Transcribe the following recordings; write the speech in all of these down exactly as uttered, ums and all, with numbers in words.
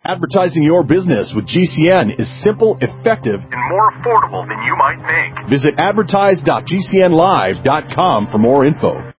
Advertising your business with G C N is simple, effective, and more affordable than you might think. Visit advertise dot g c n live dot com for more info.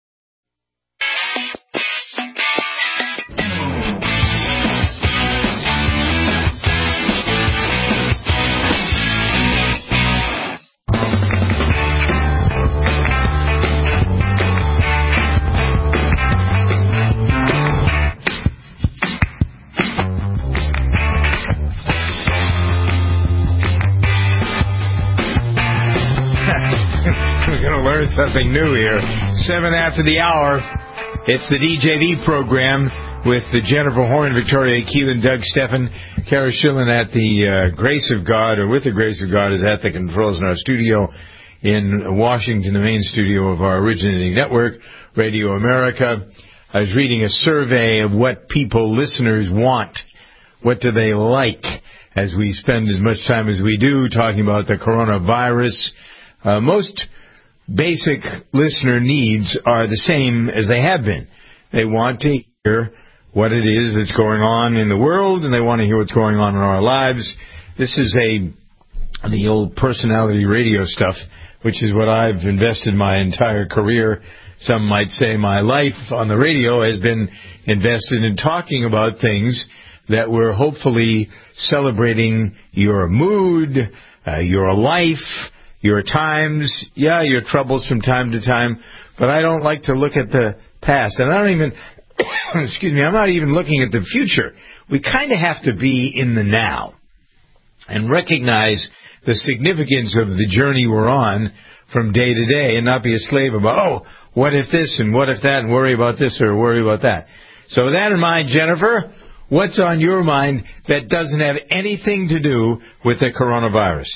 Learn something new here. Seven after the hour, it's the D J V program with the Jennifer Horn, Victoria Keelan, Doug Steffen, Kara Schillen at the uh, Grace of God, or with the Grace of God, is at the controls in our studio in Washington, the main studio of our originating network, Radio America. I was reading a survey of what people, listeners, want. What do they like? As we spend as much time as we do talking about the coronavirus, uh, most basic listener needs are the same as they have been. They want to hear what it is that's going on in the world, and they want to hear what's going on in our lives. This is a the old personality radio stuff, which is what I've invested my entire career. Some might say my life on the radio has been invested in talking about things that were hopefully celebrating your mood, uh, your life, your times, yeah, your troubles from time to time, but I don't like to look at the past. And I don't even, excuse me, I'm not even looking at the future. We kind of have to be in the now and recognize the significance of the journey we're on from day to day and not be a slave about, oh, what if this and what if that, and worry about this or worry about that. So with that in mind, Jennifer, what's on your mind that doesn't have anything to do with the coronavirus?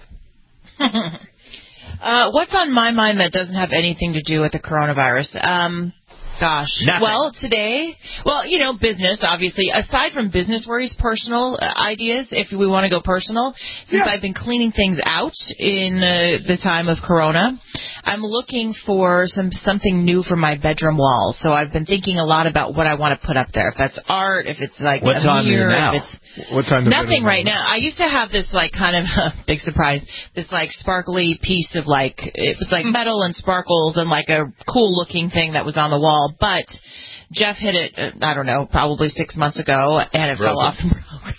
uh, what's on my mind that doesn't have anything to do with the coronavirus? Um, gosh. Nothing. Well, today, well, you know, business, obviously. Aside from business worries, personal uh, ideas, if we want to go personal, since yeah. I've been cleaning things out in uh, the time of corona, I'm looking for some something new for my bedroom walls. So I've been thinking a lot about what I want to put up there. If that's art, if it's like What's a on mirror, there now? if it's What's on the nothing right now? now. I used to have this like kind of big surprise, this like sparkly piece of like it was like metal and sparkles and like a cool looking thing that was on the wall. But Jeff hit it, uh, I don't know, probably six months ago, and it broke fell it. off and broke.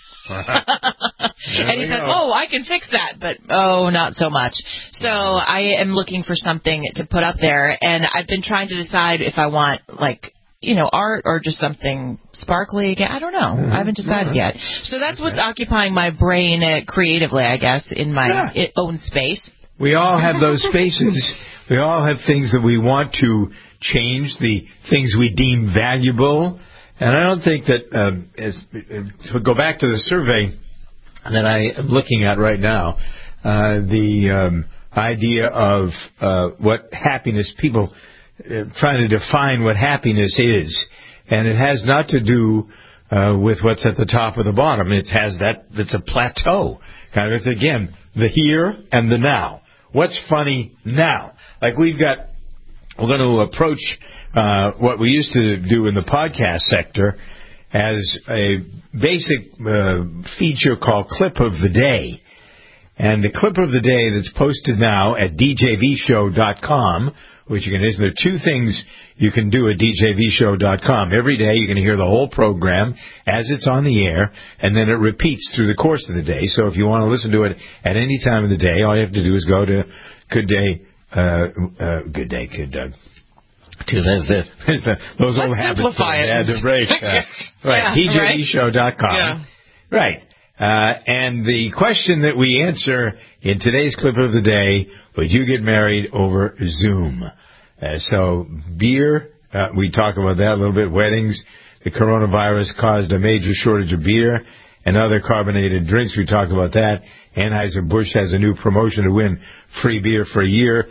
And he said, "Oh, I can fix that," but oh, not so much. So I am looking for something to put up there, and I've been trying to decide if I want like, you know, art or just something sparkly again. I don't know. Mm-hmm. I haven't decided mm-hmm. yet. So that's okay. What's occupying my brain uh, creatively, I guess, in my yeah. own space. We all have those spaces. We all have things that we want to change, the things we deem valuable. And I don't think that, uh, as, uh, to go back to the survey that I am looking at right now, uh, the um, idea of uh, what happiness, people uh, trying to define what happiness is. And it has not to do uh, with what's at the top or the bottom. It has that, it's a plateau. Kind of, it's, again, the here and the now. What's funny now? Like we've got, we're going to approach uh, what we used to do in the podcast sector as a basic uh, feature called Clip of the Day. And the Clip of the Day that's posted now at d j v show dot com, which you can, there are two things you can do at d j v show dot com. Every day you can hear the whole program as it's on the air, and then it repeats through the course of the day. So if you want to listen to it at any time of the day, all you have to do is go to Good Day, uh, uh, Good Day, Good Doug. There's the, there's the, those Let's old habits simplify it. had to break. Uh, right, yeah, d j v show dot com. Yeah. Right. Uh, and the question that we answer in today's Clip of the Day, would you get married over Zoom? Uh, so beer, uh, we talk about that a little bit. Weddings, the coronavirus caused a major shortage of beer and other carbonated drinks. We talk about that. Anheuser-Busch has a new promotion to win free beer for a year.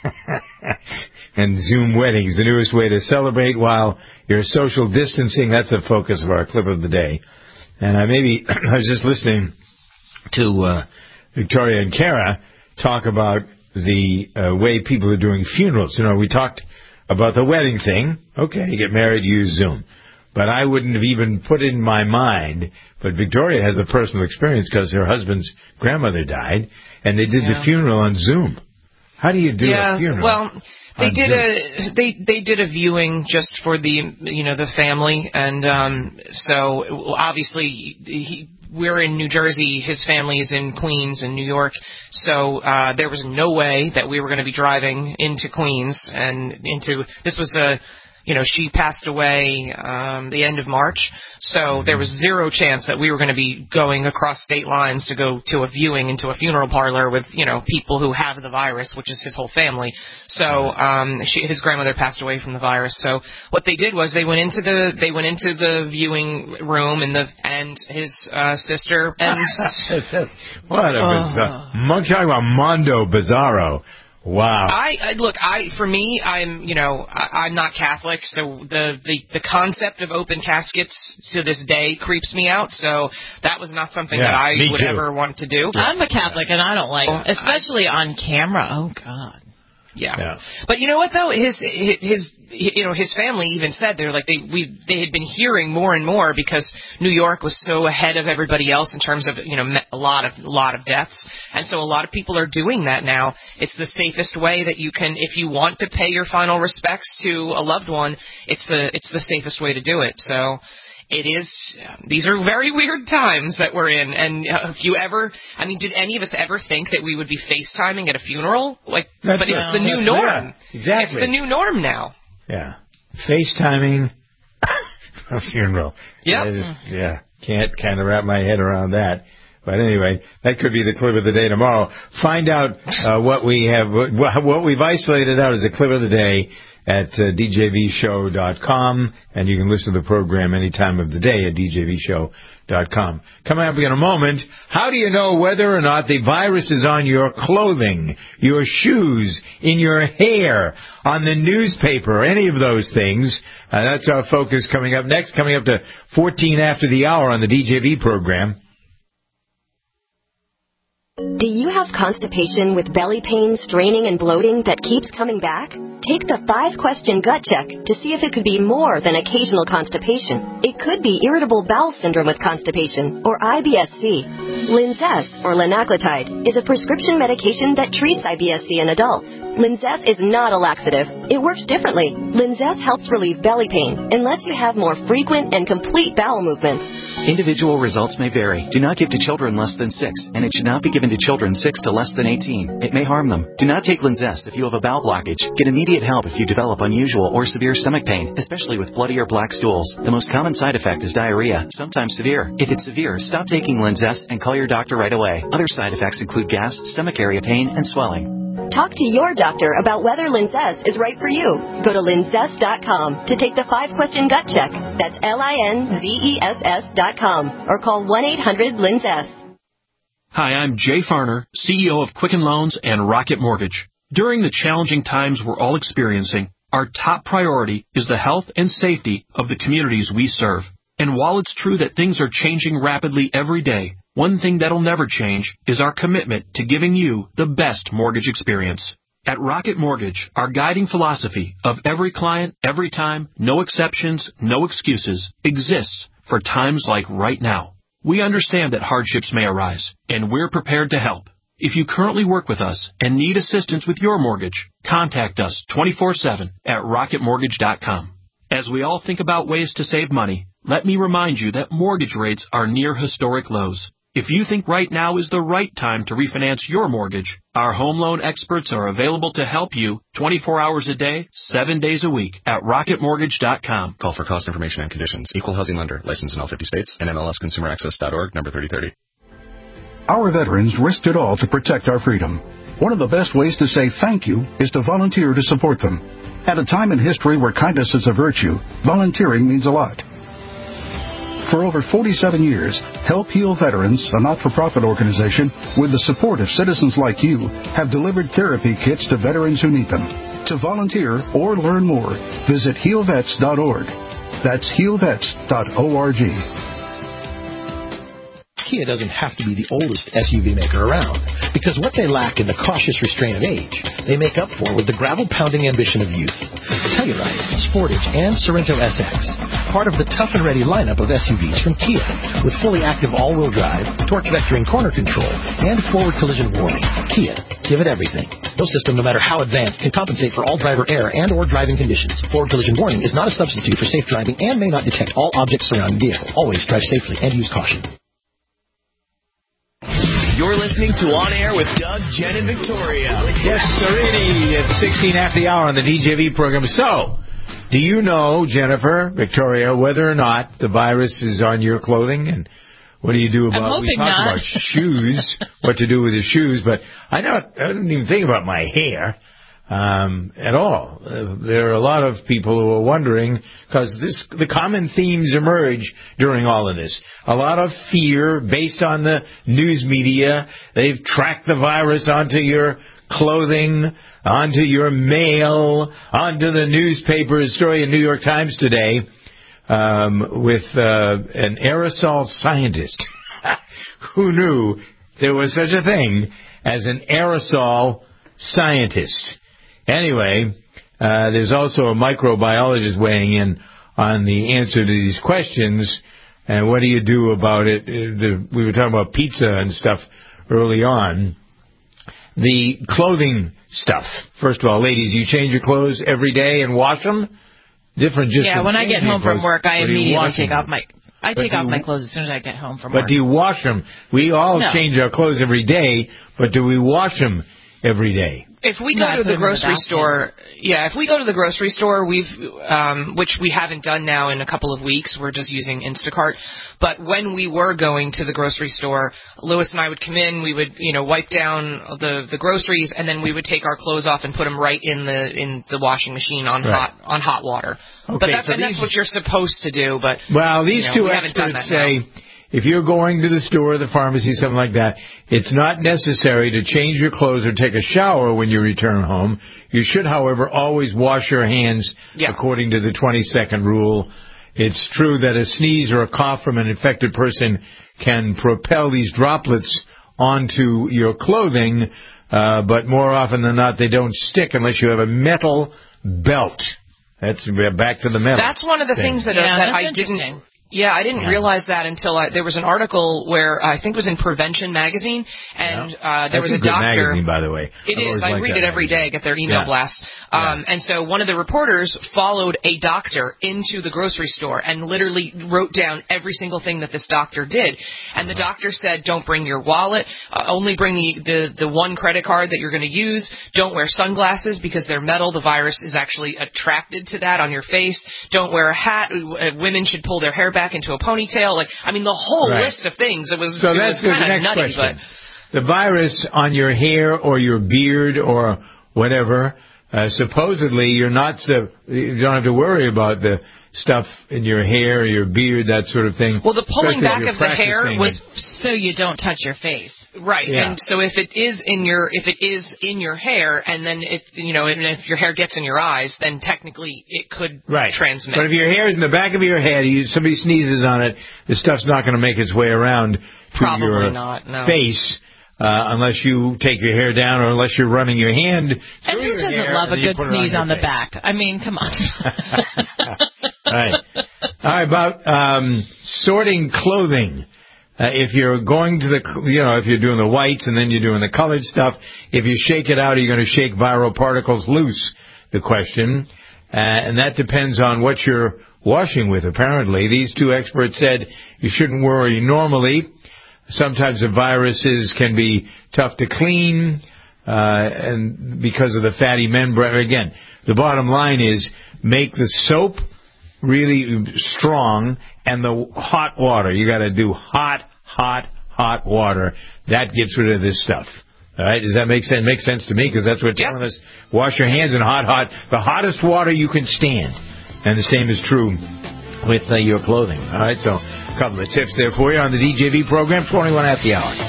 And Zoom weddings, the newest way to celebrate while you're social distancing. That's the focus of our Clip of the Day. And I maybe I was just listening to uh, Victoria and Kara talk about the uh, way people are doing funerals. You know, we talked about the wedding thing. Okay, you get married, use Zoom. but I wouldn't have even put it in my mind. But Victoria has a personal experience because her husband's grandmother died, and they did yeah. the funeral on Zoom. How do you do yeah, a funeral? Well, they did Zoom? a they they did a viewing just for the you know the family, and um, so obviously he. We're in New Jersey. His family is in Queens and New York. So uh, there was no way that we were going to be driving into Queens and into this was a, you know, she passed away um, the end of March. So mm-hmm. there was zero chance that we were going to be going across state lines to go to a viewing into a funeral parlor with, you know, people who have the virus, which is his whole family. So um, she, his grandmother passed away from the virus. So what they did was they went into the they went into the viewing room and the and his uh, sister and what a bizarre monkey talking about Mondo Bizarro. Wow. I, I look. I for me, I'm you know I, I'm not Catholic, so the, the the concept of open caskets to this day creeps me out. So that was not something yeah, that I would too. ever want to do. I'm a Catholic and I don't like it, especially I, on camera. Oh God. Yeah. yeah. But you know what though, his his, his you know his family even said they're like they we they had been hearing more and more because New York was so ahead of everybody else in terms of you know a lot of a lot of deaths, and so a lot of people are doing that now. It's the safest way that you can, if you want to pay your final respects to a loved one, it's the it's the safest way to do it. So. It is, these are very weird times that we're in, and uh, if you ever, I mean, did any of us ever think that we would be FaceTiming at a funeral? Like, That's but it's a, the new that's, norm. Yeah, exactly. It's the new norm now. Yeah. FaceTiming a funeral. Yep. I just, yeah. Can't kind of wrap my head around that. But anyway, that could be the clip of the day tomorrow. Find out uh, what we have, what, what we've isolated out as a clip of the day at uh, d j v show dot com, and you can listen to the program any time of the day at d j v show dot com. Coming up in a moment, how do you know whether or not the virus is on your clothing, your shoes, in your hair, on the newspaper, any of those things? Uh, that's our focus coming up next, coming up to fourteen after the hour on the D J V program. Do you have constipation with belly pain, straining, and bloating that keeps coming back? Take the five-question gut check to see if it could be more than occasional constipation. It could be irritable bowel syndrome with constipation, or I B S C. Linzess, or linaclotide, is a prescription medication that treats I B S C in adults. Linzess is not a laxative. It works differently. Linzess helps relieve belly pain and lets you have more frequent and complete bowel movements. Individual results may vary. Do not give to children less than six, and it should not be given to children six to less than eighteen. It may harm them. Do not take Linzess if you have a bowel blockage. Get immediate help if you develop unusual or severe stomach pain, especially with bloody or black stools. The most common side effect is diarrhea, sometimes severe. If it's severe, stop taking Linzess and call your doctor right away. Other side effects include gas, stomach area pain, and swelling. Talk to your doctor about whether Linzess is right for you. Go to linzess dot com to take the five-question gut check. That's L I N Z E S S dot com. Or call one eight hundred linzess. Hi, I'm Jay Farner, C E O of Quicken Loans and Rocket Mortgage. During the challenging times we're all experiencing, our top priority is the health and safety of the communities we serve. And while it's true that things are changing rapidly every day, one thing that'll never change is our commitment to giving you the best mortgage experience. At Rocket Mortgage, our guiding philosophy of every client, every time, no exceptions, no excuses, exists for times like right now. We understand that hardships may arise, and we're prepared to help. If you currently work with us and need assistance with your mortgage, contact us twenty-four seven at rocket mortgage dot com. As we all think about ways to save money, let me remind you that mortgage rates are near historic lows. If you think right now is the right time to refinance your mortgage, our home loan experts are available to help you twenty-four hours a day, seven days a week at rocket mortgage dot com. Call for cost information and conditions. Equal housing lender. Licensed in all fifty states. And M L S consumer access dot org, number thirty thirty. Our veterans risked it all to protect our freedom. One of the best ways to say thank you is to volunteer to support them. At a time in history where kindness is a virtue, volunteering means a lot. For over forty-seven years, Help Heal Veterans, a not-for-profit organization, with the support of citizens like you, have delivered therapy kits to veterans who need them. To volunteer or learn more, visit heal vets dot org. That's heal vets dot org. Kia doesn't have to be the oldest S U V maker around, because what they lack in the cautious restraint of age, they make up for with the gravel-pounding ambition of youth. Telluride, Sportage, and Sorento S X, part of the tough and ready lineup of S U Vs from Kia, with fully active all-wheel drive, torque vectoring corner control, and forward collision warning. Kia, give it everything. No system, no matter how advanced, can compensate for all driver error and or driving conditions. Forward collision warning is not a substitute for safe driving and may not detect all objects surrounding the vehicle. Always drive safely and use caution. You're listening to On Air with Doug, Jen, and Victoria. Yes, Serini, at sixteen after the hour on the D J V program. So, do you know, Jennifer, Victoria, whether or not the virus is on your clothing? And what do you do about? I'm we talked not. about shoes, what to do with your shoes, but I don't. I didn't even think about my hair um, at all. Uh, there are a lot of people who are wondering, because this the common themes emerge during all of this. A lot of fear based on the news media. They've tracked the virus onto your clothing, onto your mail, onto the newspaper. A story in New York Times today um, with uh, an aerosol scientist. Who knew there was such a thing as an aerosol scientist? Anyway, uh, there's also a microbiologist weighing in on the answer to these questions. And what do you do about it? The, we were talking about pizza and stuff early on. The clothing stuff. First of all, ladies, you change your clothes every day and wash them? Different just Yeah, when I get home from work, I immediately take off my... I But take off you- my clothes as soon as I get home from But work. do you wash them? We all No. change our clothes every day, but do we wash them every day? If we No, go I to put the them in the grocery basket. store, yeah, if we go to the grocery store, we've, um, which we haven't done now in a couple of weeks, we're just using Instacart. But when we were going to the grocery store, Lewis and I would come in, we would, you know, wipe down the the groceries, and then we would take our clothes off and put them right in the in the washing machine on Right. hot on hot water. Okay, but that's so and that's these- what you're supposed to do. But Well, these you know, two we haven't done experts that say now. if you're going to the store, the pharmacy, something like that, it's not necessary to change your clothes or take a shower when you return home. You should, however, always wash your hands Yeah. according to the twenty-second rule. It's true that a sneeze or a cough from an infected person can propel these droplets onto your clothing, uh, but more often than not, they don't stick unless you have a metal belt. That's back to the metal. That's one of the thing. things that, Yeah, that that's I interesting. didn't. Yeah, I didn't Yeah. realize that until I, there was an article where I think it was in Prevention Magazine, and uh, there That's was a a good doctor. magazine, by the way. It I've is. always I liked read that it every magazine. day. I get their email Yeah. blasts. Um, And so one of the reporters followed a doctor into the grocery store and literally wrote down every single thing that this doctor did. And the doctor said, don't bring your wallet. Uh, only bring the, the, the one credit card that you're going to use. Don't wear sunglasses because they're metal. The virus is actually attracted to that on your face. Don't wear a hat. Uh, Women should pull their hair back into a ponytail. Like, I mean, the whole Right. list of things. It was, So it that's was the kind of next nutty, question. but... The virus on your hair or your beard or whatever, uh, supposedly you're not so, you don't have to worry about the stuff in your hair or your beard, that sort of thing. Well, the pulling Especially if back you're of the hair practicing. was So you don't touch your face. right, Yeah. and so if it is in your if it is in your hair, and then if you know, and if your hair gets in your eyes, then technically it could Right. transmit. But if your hair is in the back of your head, you, somebody sneezes on it, the stuff's not going to make its way around to Probably your not, no. face. Uh, unless you take your hair down or unless you're running your hand through And who your doesn't hair love and a you good put it sneeze your on the face. back? I mean, come on. Right. All right, about um, sorting clothing. Uh, if you're going to the, you know, if you're doing the whites and then you're doing the colored stuff, if you shake it out, are you going to shake viral particles loose? The question. Uh, and that depends on what you're washing with, apparently. These two experts said you shouldn't worry normally. Sometimes the viruses can be tough to clean, uh, and because of the fatty membrane. Again, the bottom line is make the soap really strong and the hot water. You got to do hot, hot, hot water. That gets rid of this stuff. All right? Does that make sense? Makes sense to me because that's what they're telling us. Wash your hands in hot, hot, the hottest water you can stand. And the same is true with uh, your clothing. All right, so a couple of tips there for you on the D J V program, twenty-one after the hour.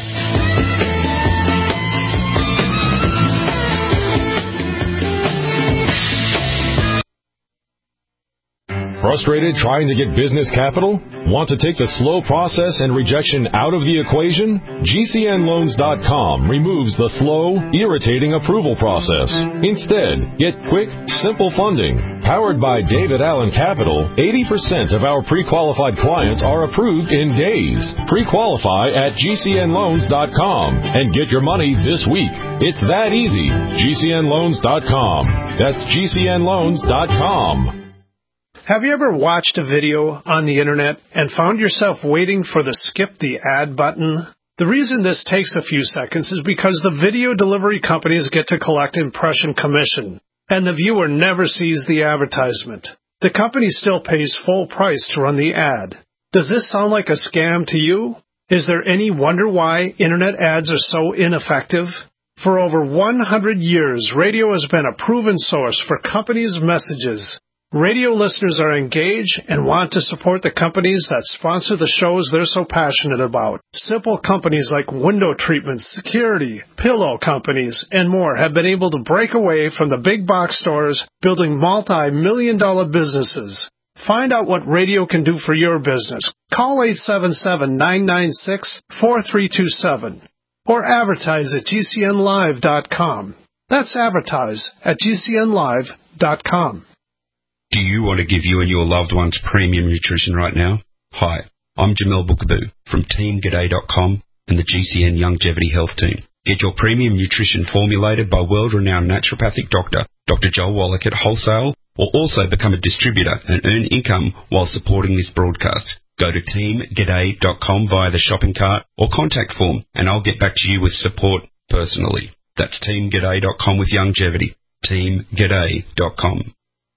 Frustrated trying to get business capital? Want to take the slow process and rejection out of the equation? G C N loans dot com removes the slow, irritating approval process. Instead, get quick, simple funding. Powered by David Allen Capital, eighty percent of our pre-qualified clients are approved in days. Pre-qualify at G C N loans dot com and get your money this week. It's that easy. G C N loans dot com. That's G C N loans dot com. Have you ever watched a video on the internet and found yourself waiting for the skip the ad button? The reason this takes a few seconds is because the video delivery companies get to collect impression commission, and the viewer never sees the advertisement. The company still pays full price to run the ad. Does this sound like a scam to you? Is there any wonder why internet ads are so ineffective? For over one hundred years, radio has been a proven source for companies' messages. Radio listeners are engaged and want to support the companies that sponsor the shows they're so passionate about. Simple companies like window treatments, security, pillow companies, and more have been able to break away from the big box stores, building multi-million dollar businesses. Find out what radio can do for your business. Call eight seven seven, nine nine six, four three two seven or advertise at G C N live dot com. That's advertise at G C N live dot com. Do you want to give you and your loved ones premium nutrition right now? Hi, I'm Jamel Bookaboo from Team G'day dot com and the G C N Longevity Health Team. Get your premium nutrition formulated by world-renowned naturopathic doctor, Doctor Joel Wallach at wholesale, or also become a distributor and earn income while supporting this broadcast. Go to Team G'day dot com via the shopping cart or contact form, and I'll get back to you with support personally. That's Team G'day dot com with Longevity. Team G'day dot com.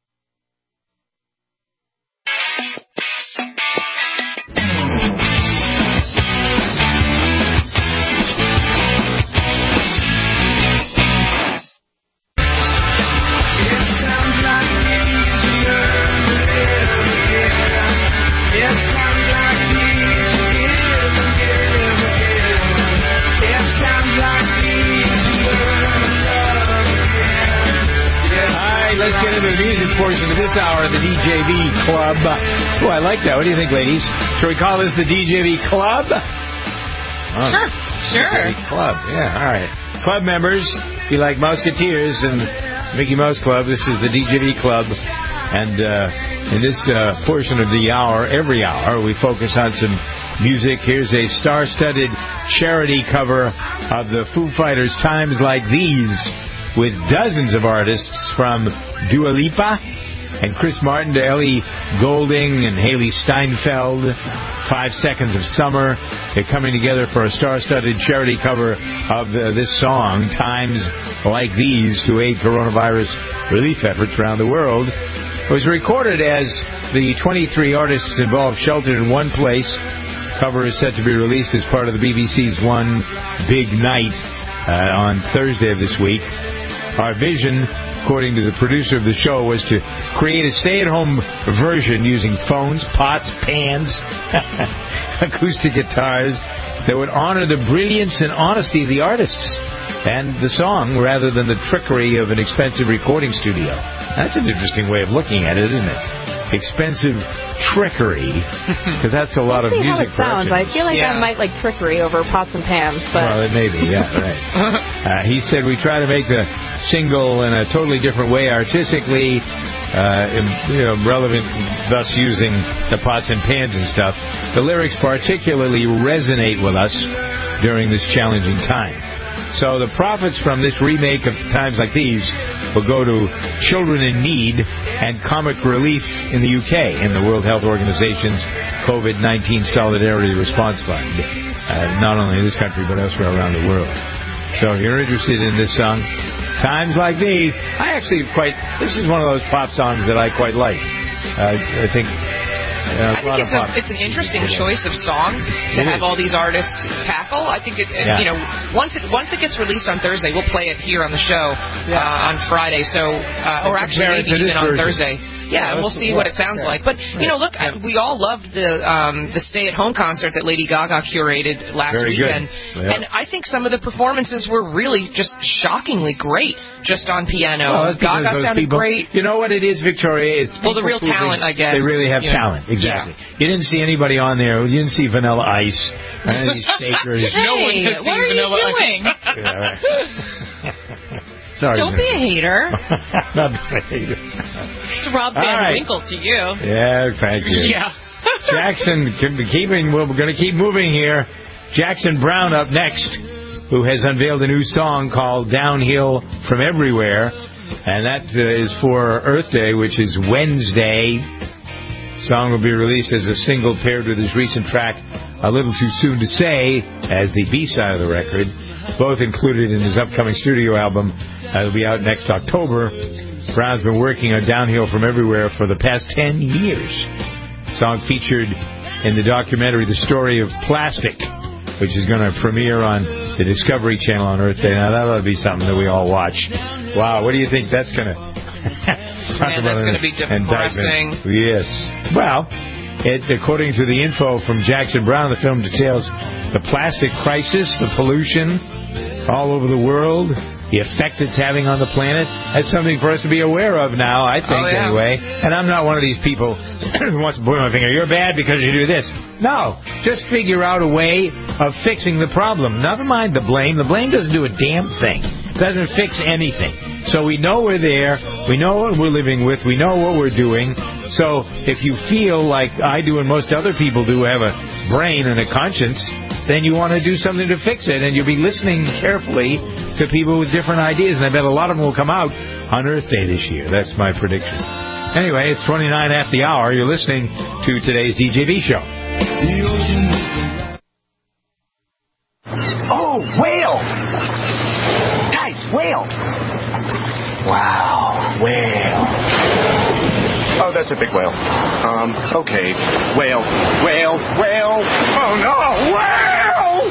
Let's get into the music portion of this hour of the D J V Club. Oh, I like that. What do you think, ladies? Shall we call this the D J V Club? Oh, sure, sure. D J V Club, yeah, all right. Club members, if you like Musketeers and Mickey Mouse Club, this is the D J V Club. And uh, in this uh, portion of the hour, every hour, we focus on some music. Here's a star-studded charity cover of the Foo Fighters' Times Like These, with dozens of artists from Dua Lipa and Chris Martin to Ellie Goulding and Haley Steinfeld. Five Seconds of Summer. They're coming together for a star-studded charity cover of the, this song, Times Like These, to aid coronavirus relief efforts around the world. It was recorded as the twenty-three artists involved sheltered in one place. Cover is set to be released as part of the B B C's One Big Night uh, on Thursday of this week. Our vision, according to the producer of the show, was to create a stay-at-home version using phones, pots, pans, acoustic guitars that would honor the brilliance and honesty of the artists and the song rather than the trickery of an expensive recording studio. That's an interesting way of looking at it, isn't it? Expensive trickery, because that's a lot Let's of see music how it sounds. I feel like yeah. I might like trickery over pots and pans. But Well, it may be, yeah, right. uh, he said we try to make the single in a totally different way, artistically, uh, you know, relevant, thus using the pots and pans and stuff. The lyrics particularly resonate with us during this challenging time. So the profits from this remake of Times Like These will go to children in need and comic relief in the U K in the World Health Organization's COVID nineteen Solidarity Response Fund. Uh, not only in this country, but elsewhere around the world. So if you're interested in this song, Times Like These, I actually quite, this is one of those pop songs that I quite like. Uh, I think... Uh, I think it's, a, it's an interesting choice of song to it have is. all these artists tackle. I think it, Yeah. you know, once it once it gets released on Thursday, we'll play it here on the show uh, on Friday. So, uh, or actually Compare it maybe to this even on version. Thursday. Yeah, and we'll see what it sounds like. But, you know, look, yeah. we all loved the um, the stay-at-home concert that Lady Gaga curated last Very weekend. Yeah. And I think some of the performances were really just shockingly great just on piano. Well, Gaga sounded people, great. You know what it is, Victoria? It's well, the real talent, I guess. They really have you know. talent, exactly. Yeah. You didn't see anybody on there. You didn't see Vanilla Ice. None of these fakers. Hey, no one has what seen are Vanilla you doing? Yeah, right. Sorry. Don't be a hater. Not a hater. It's Rob Van right. Winkle to you. Yeah, thank you. Yeah. Jackson, keeping, we're going to keep moving here. Jackson Browne up next, who has unveiled a new song called Downhill from Everywhere. And that uh, is for Earth Day, which is Wednesday. The song will be released as a single paired with his recent track, A Little Too Soon to Say, as the B-side of the record. Both included in his upcoming studio album. That'll be out next October. Browne's been working on Downhill from Everywhere for the past ten years. The song featured in the documentary The Story of Plastic, which is going to premiere on the Discovery Channel on Earth Day. Now, that ought to be something that we all watch. Wow, what do you think that's going to... Man, that's going to be depressing. Indictment. Yes. Well, it, according to the info from Jackson Browne, the film details the plastic crisis, the pollution all over the world, the effect it's having on the planet. That's something for us to be aware of now, I think, oh, yeah. anyway. And I'm not one of these people who wants to point my finger, you're bad because you do this. No, just figure out a way of fixing the problem. Never mind the blame. The blame doesn't do a damn thing. It doesn't fix anything. So we know we're there. We know what we're living with. We know what we're doing. So if you feel like I do and most other people do, have a brain and a conscience, then you want to do something to fix it. And you'll be listening carefully to people with different ideas. And I bet a lot of them will come out on Earth Day this year. That's my prediction. Anyway, it's twenty-nine after the hour. You're listening to today's D J V show. Oh, whale! Guys, whale! Wow, whale. Oh, that's a big whale. Um, okay. Whale, whale, whale. Oh, no, whale!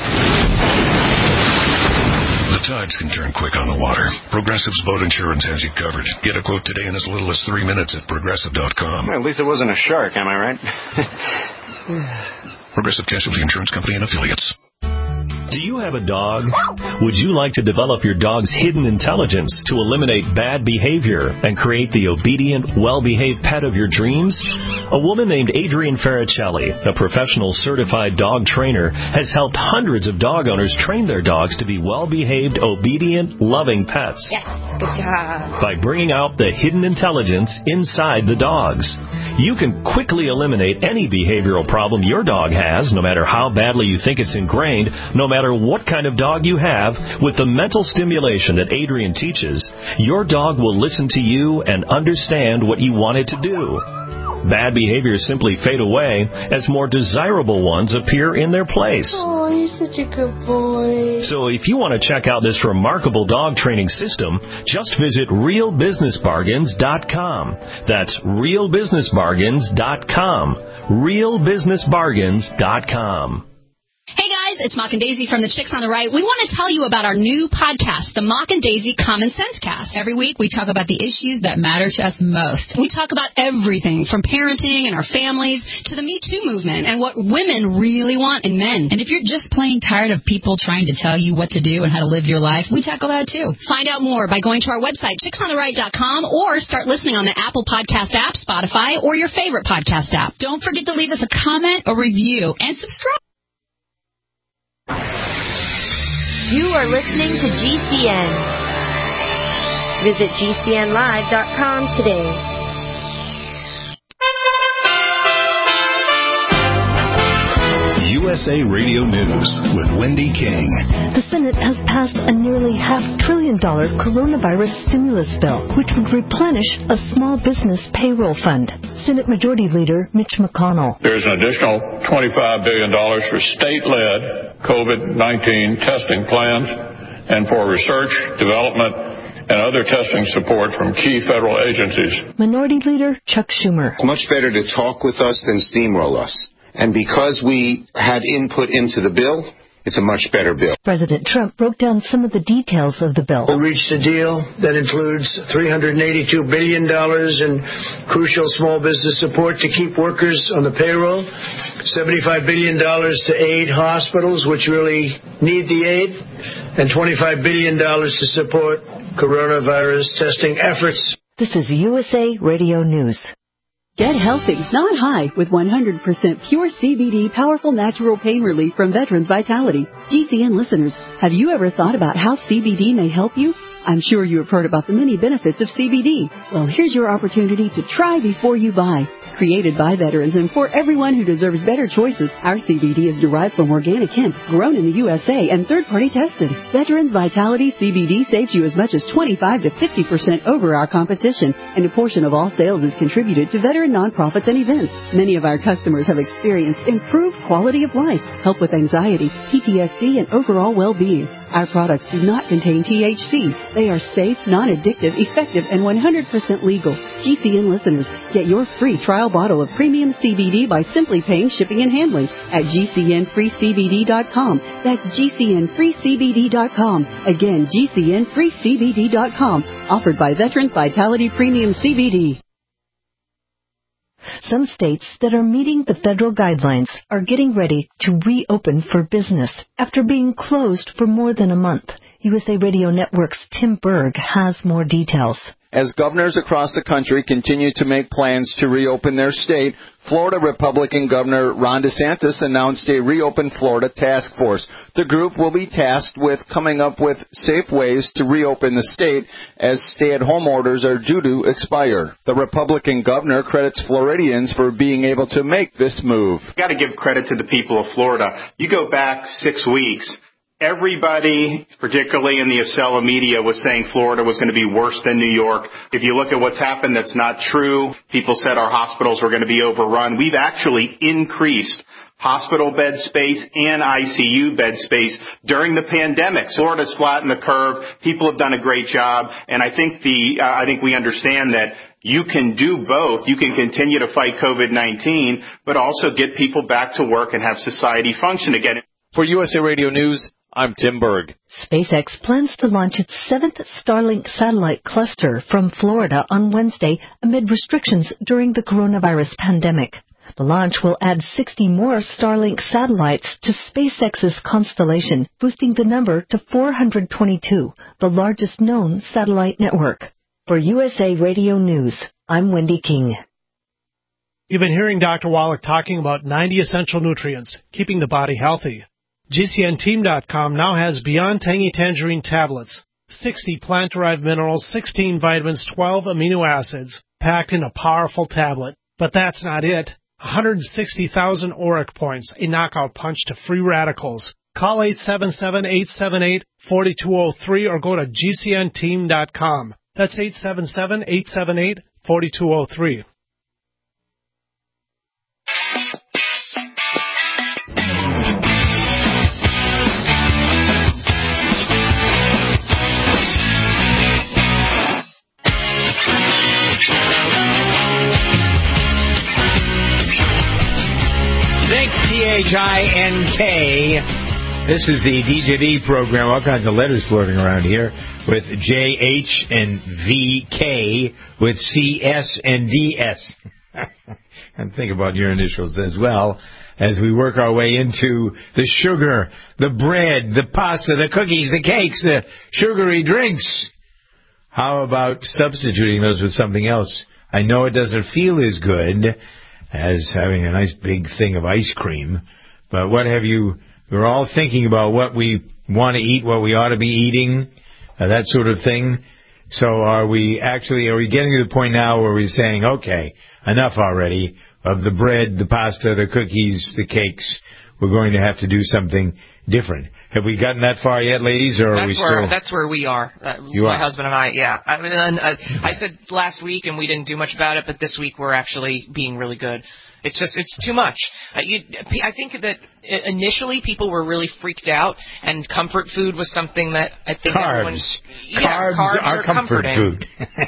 The tides can turn quick on the water. Progressive's boat insurance has you covered. Get a quote today in as little as three minutes at progressive dot com. Well, at least it wasn't a shark, am I right? Progressive Casualty Insurance Company and Affiliates. Do you have a dog? Would you like to develop your dog's hidden intelligence to eliminate bad behavior and create the obedient, well-behaved pet of your dreams? A woman named Adrienne Ferricelli, a professional certified dog trainer, has helped hundreds of dog owners train their dogs to be well-behaved, obedient, loving pets. Yes, good job. By bringing out the hidden intelligence inside the dogs. You can quickly eliminate any behavioral problem your dog has, no matter how badly you think it's ingrained, no matter what kind of dog you have. With the mental stimulation that Adrienne teaches, your dog will listen to you and understand what you want it to do. Bad behaviors simply fade away as more desirable ones appear in their place. Oh, you're such a good boy. So if you want to check out this remarkable dog training system, just visit real business bargains dot com. That's real business bargains dot com. real business bargains dot com. Hey guys, it's Mock and Daisy from the Chicks on the Right. We want to tell you about our new podcast, the Mock and Daisy Common Sense Cast. Every week we talk about the issues that matter to us most. We talk about everything from parenting and our families to the Me Too movement and what women really want in men. And if you're just plain tired of people trying to tell you what to do and how to live your life, we tackle that too. Find out more by going to our website, chicks on the right dot com, or start listening on the Apple Podcast app, Spotify, or your favorite podcast app. Don't forget to leave us a comment, a review, and subscribe. You are listening to G C N. Visit G C N live dot com today. U S A Radio News with Wendy King. The Senate has passed a nearly half trillion dollar coronavirus stimulus bill, which would replenish a small business payroll fund. Senate Majority Leader Mitch McConnell. There's an additional twenty-five billion dollars for state-led COVID nineteen testing plans and for research, development, and other testing support from key federal agencies. Minority Leader Chuck Schumer. It's much better to talk with us than steamroll us. And because we had input into the bill, It's a much better bill. President Trump broke down some of the details of the bill. We reached a deal that includes three hundred eighty-two billion dollars in crucial small business support to keep workers on the payroll, seventy-five billion dollars to aid hospitals which really need the aid, and twenty-five billion dollars to support coronavirus testing efforts. This is U S A Radio News. Get healthy, not high, with one hundred percent pure C B D powerful natural pain relief from Veterans Vitality. G C N listeners, have you ever thought about how C B D may help you? I'm sure you have heard about the many benefits of C B D. Well, here's your opportunity to try before you buy. Created by veterans and for everyone who deserves better choices, our C B D is derived from organic hemp, grown in the U S A, and third-party tested. Veterans Vitality C B D saves you as much as twenty-five to fifty percent over our competition, and a portion of all sales is contributed to veteran nonprofits and events. Many of our customers have experienced improved quality of life, help with anxiety, P T S D, and overall well-being. Our products do not contain T H C. They are safe, non-addictive, effective, and one hundred percent legal. G C N listeners, get your free trial bottle of premium C B D by simply paying shipping and handling at G C N free C B D dot com. That's G C N free C B D dot com. Again, G C N free C B D dot com. Offered by Veterans Vitality Premium C B D. Some states that are meeting the federal guidelines are getting ready to reopen for business after being closed for more than a month. U S A Radio Network's Tim Berg has more details. As governors across the country continue to make plans to reopen their state, Florida Republican Governor Ron DeSantis announced a Reopen Florida task force. The group will be tasked with coming up with safe ways to reopen the state as stay-at-home orders are due to expire. The Republican governor credits Floridians for being able to make this move. You've got to give credit to the people of Florida. You go back six weeks. Everybody, particularly in the Acela media, was saying Florida was going to be worse than New York. If you look at what's happened, that's not true. People said our hospitals were going to be overrun. We've actually increased hospital bed space and I C U bed space during the pandemic. Florida's flattened the curve. People have done a great job, and I think the uh, I think we understand that you can do both. You can continue to fight COVID nineteen, but also get people back to work and have society function again. For U S A Radio News, I'm Tim Berg. SpaceX plans to launch its seventh Starlink satellite cluster from Florida on Wednesday amid restrictions during the coronavirus pandemic. The launch will add sixty more Starlink satellites to SpaceX's constellation, boosting the number to four hundred twenty-two, the largest known satellite network. For U S A Radio News, I'm Wendy King. You've been hearing Doctor Wallach talking about ninety essential nutrients, keeping the body healthy. G C N team dot com now has Beyond Tangy Tangerine tablets, sixty plant-derived minerals, sixteen vitamins, twelve amino acids, packed in a powerful tablet. But that's not it. one hundred sixty thousand auric points, a knockout punch to free radicals. Call eight seven seven, eight seven eight, four two zero three or go to G C N team dot com. That's eight seven seven, eight seven eight, four two zero three. T H I N K. This is the D J V program. All kinds of letters floating around here with J H and V K with C S and D S. And think about your initials as well as we work our way into the sugar, the bread, the pasta, the cookies, the cakes, the sugary drinks. How about substituting those with something else? I know it doesn't feel as good as having a nice big thing of ice cream. But what have you, we're all thinking about what we want to eat, what we ought to be eating, uh, that sort of thing. So are we actually, are we getting to the point now where we're saying, okay, enough already of the bread, the pasta, the cookies, the cakes. We're going to have to do something different. Have we gotten that far yet, ladies, or are that's we still? Where, that's where we are. Uh, you my are. husband and I, yeah. I mean, uh, I said last week, and we didn't do much about it, but this week we're actually being really good. It's just, it's too much. Uh, you, I think that initially people were really freaked out, and comfort food was something that I think carbs. everyone... Yeah, carbs, carbs are, are comfort comforting. food.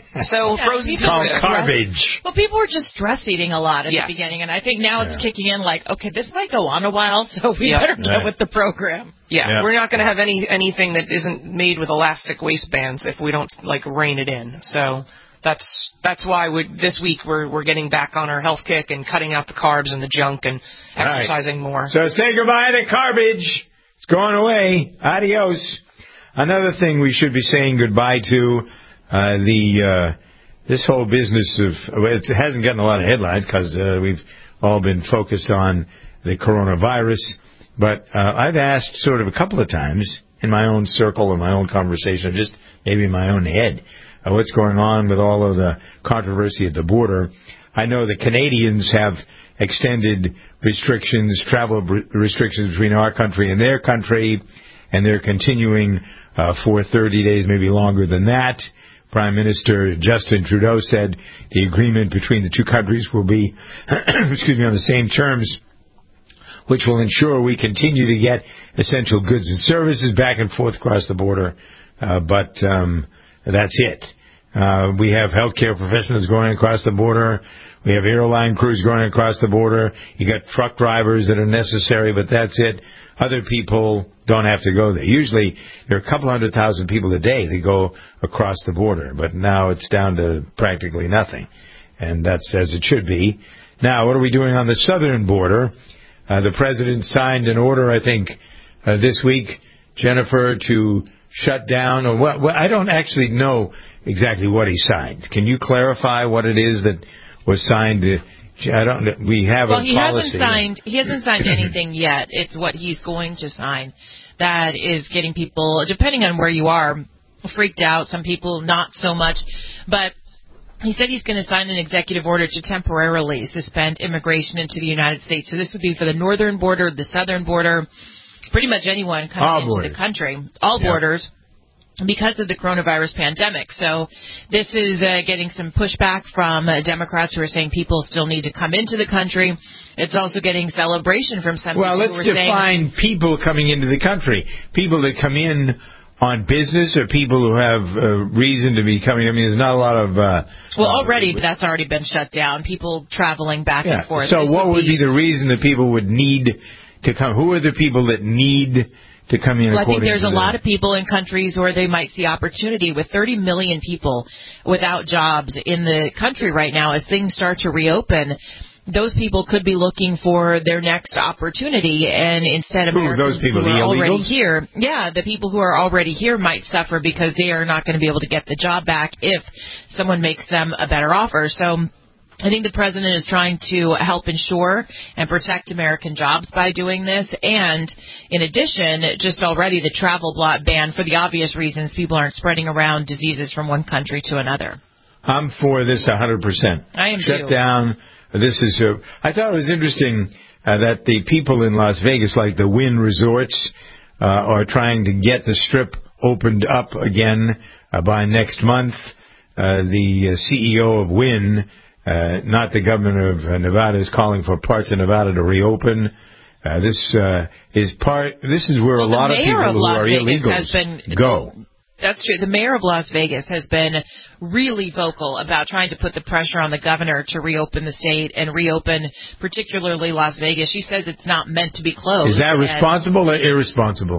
So yeah, frozen people called were garbage. Stress, well, people were just stress eating a lot at yes. the beginning, and I think now yeah. it's kicking in like, okay, this might go on a while, so we yeah. better get right. with the program. Yeah, yeah. we're not going to have any anything that isn't made with elastic waistbands if we don't like rein it in. So that's that's why we this week we're we're getting back on our health kick and cutting out the carbs and the junk and exercising right. more. So say goodbye to garbage. It's going away. Adios. Another thing we should be saying goodbye to uh, the uh, this whole business of well, it hasn't gotten a lot of headlines because uh, we've all been focused on the coronavirus. But uh, I've asked sort of a couple of times in my own circle, in my own conversation, just maybe in my own head, uh, what's going on with all of the controversy at the border. I know the Canadians have extended restrictions, travel restrictions between our country and their country, and they're continuing uh, for thirty days, maybe longer than that. Prime Minister Justin Trudeau said the agreement between the two countries will be, excuse me, on the same terms, which will ensure we continue to get essential goods and services back and forth across the border. Uh, but um, that's it. Uh, we have healthcare professionals going across the border. We have airline crews going across the border. You got truck drivers that are necessary, but that's it. Other people don't have to go there. Usually there are a couple hundred thousand people a day that go across the border, but now it's down to practically nothing. And that's as it should be. Now, what are we doing on the southern border? Uh, the president signed an order, I think, uh, this week, Jennifer, to shut down. Or what, what, I don't actually know exactly what he signed. Can you clarify what it is that was signed? To, I don't. We have well, a he policy. hasn't signed. He hasn't signed anything yet. It's what he's going to sign that is getting people, depending on where you are, freaked out. Some people not so much, but. He said he's going to sign an executive order to temporarily suspend immigration into the United States. So this would be for the northern border, the southern border, pretty much anyone coming all into borders. the country, all yeah. borders, because of the coronavirus pandemic. So this is uh, getting some pushback from uh, Democrats who are saying people still need to come into the country. It's also getting celebration from some well, people who are saying... Well, let's define people coming into the country. People that come in on business or people who have uh, reason to be coming? I mean, there's not a lot of... Uh, well, already, that's already been shut down. People traveling back yeah. and forth. So this what would be, be be the reason that people would need to come? Who are the people that need to come in? Well, I think there's a the... lot of people in countries where they might see opportunity. With thirty million people without jobs in the country right now, as things start to reopen, those people could be looking for their next opportunity, and instead Who, Americans those people, who are the already illegals? here, yeah, the people who are already here might suffer because they are not going to be able to get the job back if someone makes them a better offer. So I think the president is trying to help ensure and protect American jobs by doing this. And in addition, just already the travel blot ban, for the obvious reasons, people aren't spreading around diseases from one country to another. I'm for this one hundred percent. I am Shut too. down. This is. Uh, I thought it was interesting uh, that the people in Las Vegas, like the Wynn Resorts, uh, are trying to get the Strip opened up again uh, by next month. Uh, the uh, C E O of Wynn, uh, not the governor of uh, Nevada, is calling for parts of Nevada to reopen. Uh, this uh, is part. This is where well, a lot of people of who Las are Vegas illegals has been, go. That's true. The mayor of Las Vegas has been really vocal about trying to put the pressure on the governor to reopen the state and reopen particularly Las Vegas. She says it's not meant to be closed. Is that responsible or irresponsible?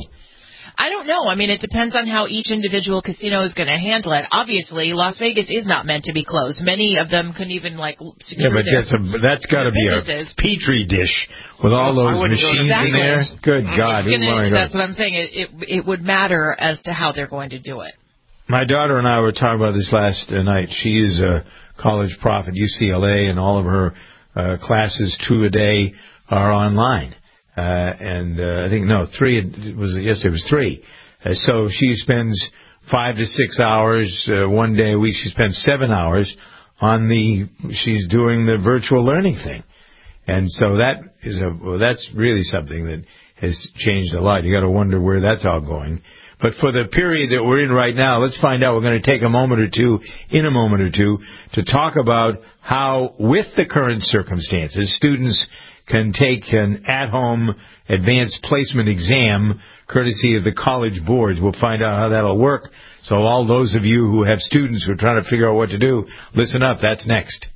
I don't know. I mean, it depends on how each individual casino is going to handle it. Obviously, Las Vegas is not meant to be closed. Many of them couldn't even, like, secure yeah, but their that's, a, that's got to be businesses. a petri dish with all Well, those machines exactly. in there. Good God. It's gonna, go. that's what I'm saying. It, it, it would matter as to how they're going to do it. My daughter and I were talking about this last uh, night. She is a college prof at U C L A, and all of her uh, classes, two a day, are online. Uh, and uh, I think, no, three, it was yesterday, it was three. Uh, so she spends five to six hours uh, one day a week. She spends seven hours on the. She's doing the virtual learning thing, and so that is a. Well, that's really something that has changed a lot. You got to wonder where that's all going. But for the period that we're in right now, let's find out. We're going to take a moment or two, in a moment or two, to talk about how, with the current circumstances, students can take an at-home advanced placement exam courtesy of the college boards. We'll find out how that'll work. So all those of you who have students who are trying to figure out what to do, listen up. That's next.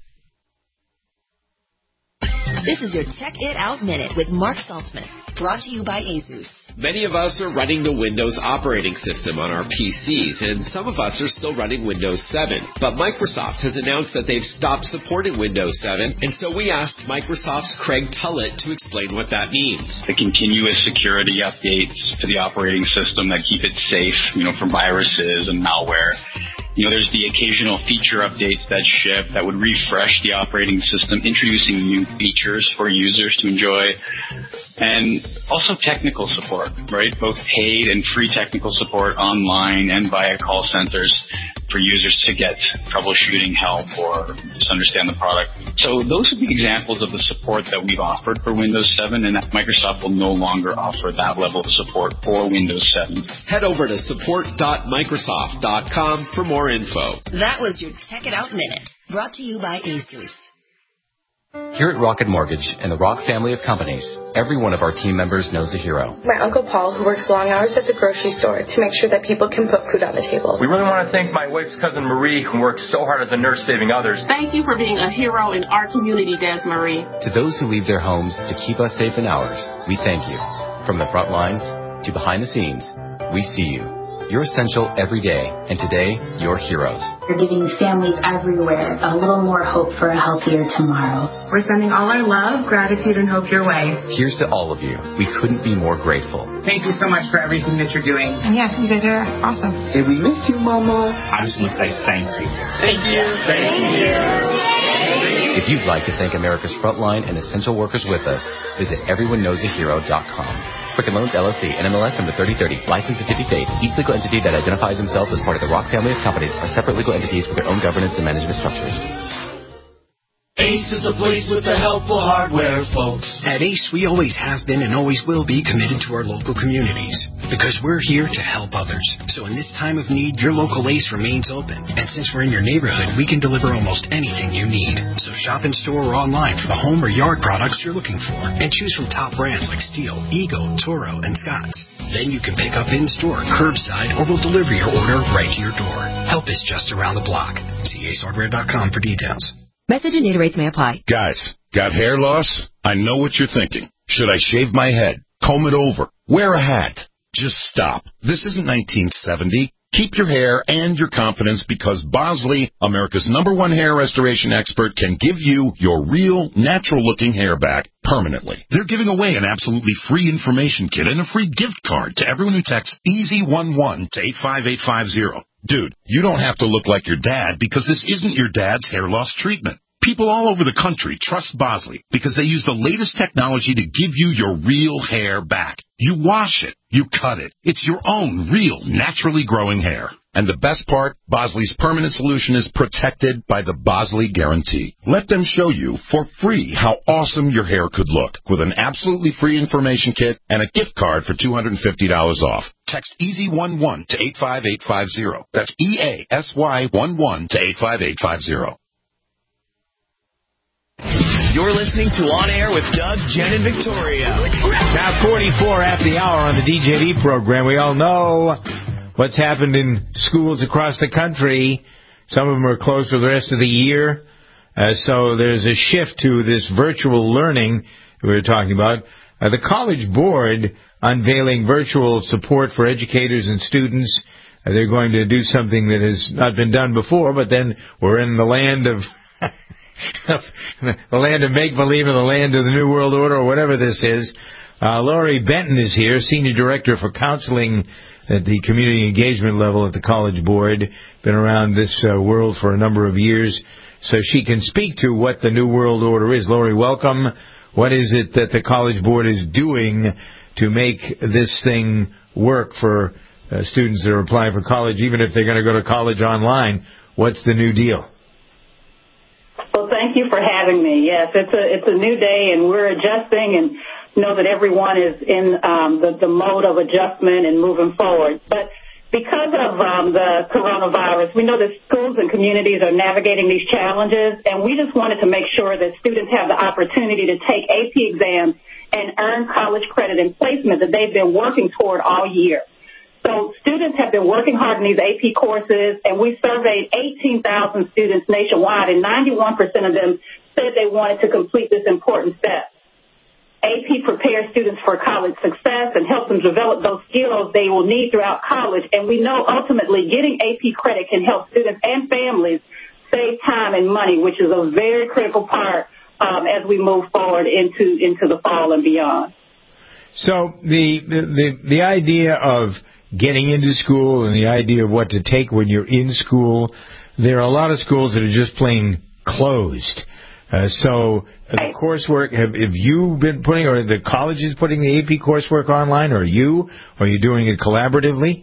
This is your Tech It Out Minute with Mark Saltzman, brought to you by ASUS. Many of us are running the Windows operating system on our P Cs, and some of us are still running Windows seven. But Microsoft has announced that they've stopped supporting Windows seven, and so we asked Microsoft's Craig Tullett to explain what that means. The continuous security updates to the operating system that keep it safe, you know, from viruses and malware. You know, there's the occasional feature updates that ship that would refresh the operating system, introducing new features for users to enjoy. And also technical support, right? Both paid and free technical support online and via call centers for users to get troubleshooting help or just understand the product. So those are the examples of the support that we've offered for Windows seven, and Microsoft will no longer offer that level of support for Windows seven. Head over to support dot microsoft dot com for more info. That was your Tech It Out Minute, brought to you by ASUS. Here at Rocket Mortgage and the Rock family of companies, every one of our team members knows a hero. My Uncle Paul, who works long hours at the grocery store to make sure that people can put food on the table. We really want to thank my wife's cousin Marie, who works so hard as a nurse saving others. Thank you for being a hero in our community, Des Marie. To those who leave their homes to keep us safe in ours, we thank you. From the front lines to behind the scenes, we see you. You're essential every day, and today, you're heroes. We're giving families everywhere a little more hope for a healthier tomorrow. We're sending all our love, gratitude, and hope your way. Here's to all of you. We couldn't be more grateful. Thank you so much for everything that you're doing. And yeah, you guys are awesome. Did we miss you, Mama? I just want to say thank you. Thank you. Thank you. If you'd like to thank America's frontline and essential workers with us, visit everyone knows a hero dot com. Quicken Loans, L L C, N M L S number thirty thirty, licensed in fifty states. Each legal entity that identifies themselves as part of the Rock family of companies are separate legal entities with their own governance and management structures. Ace is the place with the helpful hardware, folks. At Ace, we always have been and always will be committed to our local communities because we're here to help others. So in this time of need, your local Ace remains open. And since we're in your neighborhood, we can deliver almost anything you need. So shop in store or online for the home or yard products you're looking for. And choose from top brands like Stihl, Ego, Toro, and Scotts. Then you can pick up in-store, curbside, or we'll deliver your order right to your door. Help is just around the block. See ace hardware dot com for details. Message and data rates may apply. Guys, got hair loss? I know what you're thinking. Should I shave my head? Comb it over? Wear a hat? Just stop. This isn't nineteen seventy. Keep your hair and your confidence because Bosley, America's number one hair restoration expert, can give you your real, natural-looking hair back permanently. They're giving away an absolutely free information kit and a free gift card to everyone who texts easy one one to eight five eight five zero. Dude, you don't have to look like your dad because this isn't your dad's hair loss treatment. People all over the country trust Bosley because they use the latest technology to give you your real hair back. You wash it. You cut it. It's your own real, naturally growing hair. And the best part, Bosley's permanent solution is protected by the Bosley Guarantee. Let them show you for free how awesome your hair could look with an absolutely free information kit and a gift card for two hundred fifty dollars off. Text easy one one to eight five eight five zero. That's E A S Y one one to eight five eight five zero. You're listening to On Air with Doug, Jen, and Victoria. Now forty-four after the hour on the D J V program. We all know what's happened in schools across the country. Some of them are closed for the rest of the year. Uh, so there's a shift to this virtual learning we were talking about. Uh, the College Board unveiling virtual support for educators and students. Uh, they're going to do something that has not been done before, but then we're in the land of the land of make-believe and the land of the New World Order or whatever this is. Uh, Laurie Benton is here, Senior Director for Counseling at the Community Engagement level at the College Board. Been around this uh, world for a number of years, so she can speak to what the New World Order is. Laurie, welcome. What is it that the College Board is doing to make this thing work for uh, students that are applying for college, even if they're going to go to college online? What's the new deal? Well, thank you for having me. Yes, it's a it's a new day, and we're adjusting and know that everyone is in um, the, the mode of adjustment and moving forward. But because of um, the coronavirus, we know that schools and communities are navigating these challenges, and we just wanted to make sure that students have the opportunity to take A P exams and earn college credit and placement that they've been working toward all year. So students have been working hard in these A P courses, and we surveyed eighteen thousand students nationwide, and ninety-one percent of them said they wanted to complete this important step. A P prepares students for college success and helps them develop those skills they will need throughout college. And we know ultimately getting A P credit can help students and families save time and money, which is a very critical part um, as we move forward into into the fall and beyond. So the, the, the, the idea of getting into school and the idea of what to take when you're in school, there are a lot of schools that are just plain closed. Uh, so uh, the coursework, have, have you been putting, or the colleges putting the A P coursework online, or you? Or are you doing it collaboratively?